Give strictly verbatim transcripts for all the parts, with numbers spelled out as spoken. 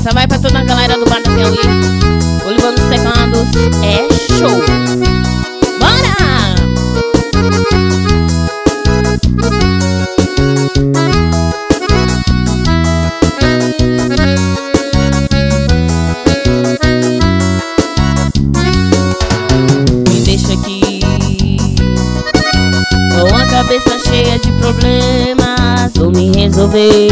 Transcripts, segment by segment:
Essa vai pra toda a galera do Bar da Piauí. Olivão dos Teclados é show. Bora! Me deixa aqui com a cabeça cheia de problemas. Vou me resolver.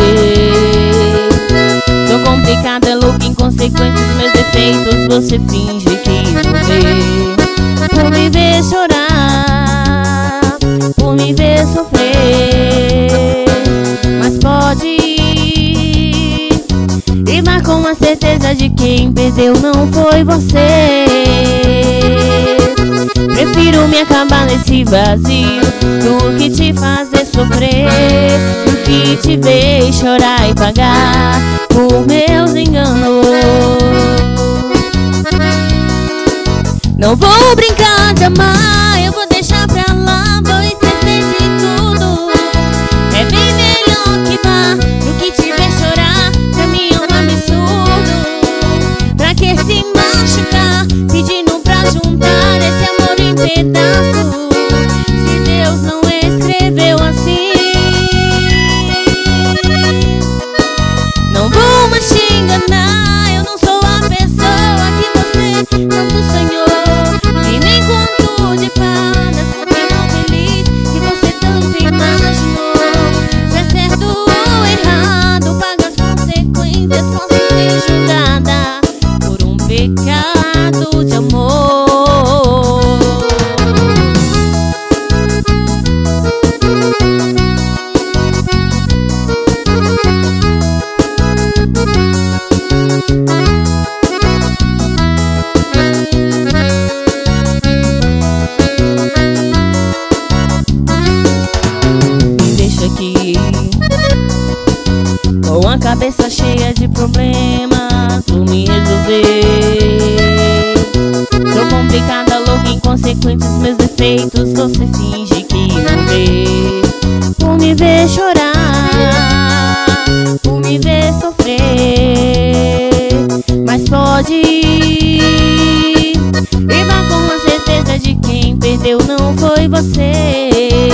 Sou complicada, louca, inconsequente. Os meus defeitos você finge que não vê. Por me ver chorar, por me ver sofrer, mas pode ir, e mas com a certeza de quem perdeu não foi você. Prefiro me acabar nesse vazio do que te fazer sofrer, do que te ver chorar e pagar por meus enganos. Não vou brincar de amar, eu vou deixar pra lá, vou esquecer de tudo. É bem melhor que vá do que te ver chorar, pra mim é um absurdo. Pra que se machucar, pedindo pra juntar esse amor em pedaços, se Deus não escreveu assim. Não vou mais te enganar, eu não sou a pessoa que você tanto sonhou. E nem conto de fadas com final feliz que você tanto imaginou. Se é certo ou errado, paga as consequências, posso ser julgada por um pecado de amor. Com a cabeça cheia de problemas, vou me resolver. Sou complicada, louca, inconsequente. Os meus defeitos você finge que não vê. Por me ver chorar, por me ver sofrer, mas pode ir, e vá com a certeza de quem perdeu não foi você.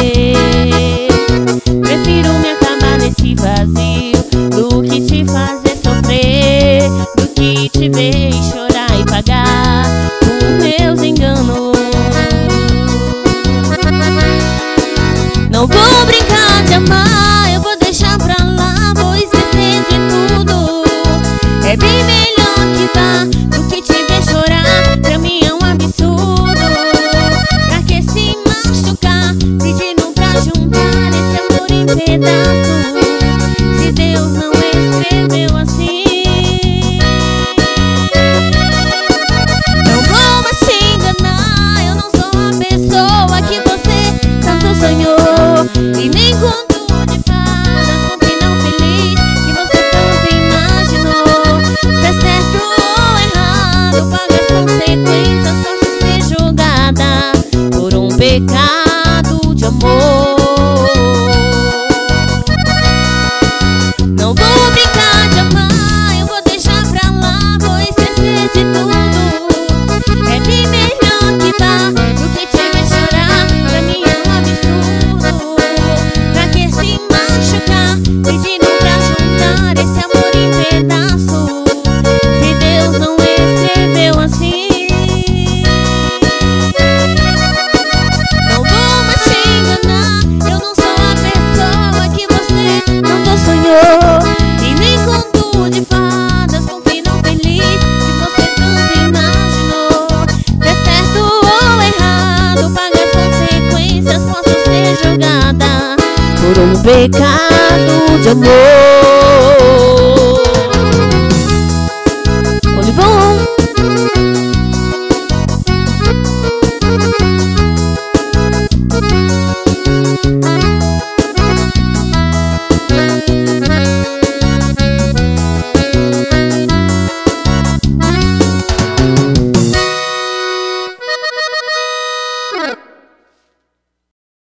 Prefiro me acabar nesse vazio do que te fazer sofrer, do que te ver chorar e pagar por meus enganos. Não vou brincar de amar, eu vou deixar pra lá, vou esquecer de tudo. É bem melhor que vá do que te ver chorar, pra mim é um absurdo. Pra que se machucar, pedindo pra juntar esse amor em pedaços, se Deus não escreveu assim. Não vou mais te enganar, eu não sou a pessoa que você tanto sonhou. E nem conto de fadas com final feliz que você tanto imaginou. Se é certo ou errado, paga as consequências, posso ser julgada por um pecado de amor. Não vou brincar de amar, eu vou deixar pra lá, vou esquecer de tudo. É bem melhor que vá do que te ver chorar, pra mim é um absurdo. Pra que se machucar, pedindo pra juntar esse amor em pedaços, se Deus não escreveu assim. Não vou mais te enganar, eu não sou a pessoa que você tanto sonhou. E nem conto de fadas com final feliz que você tanto imaginou. Se é certo ou errado, paga as consequências, posso ser julgada por um pecado de amor. Olivão.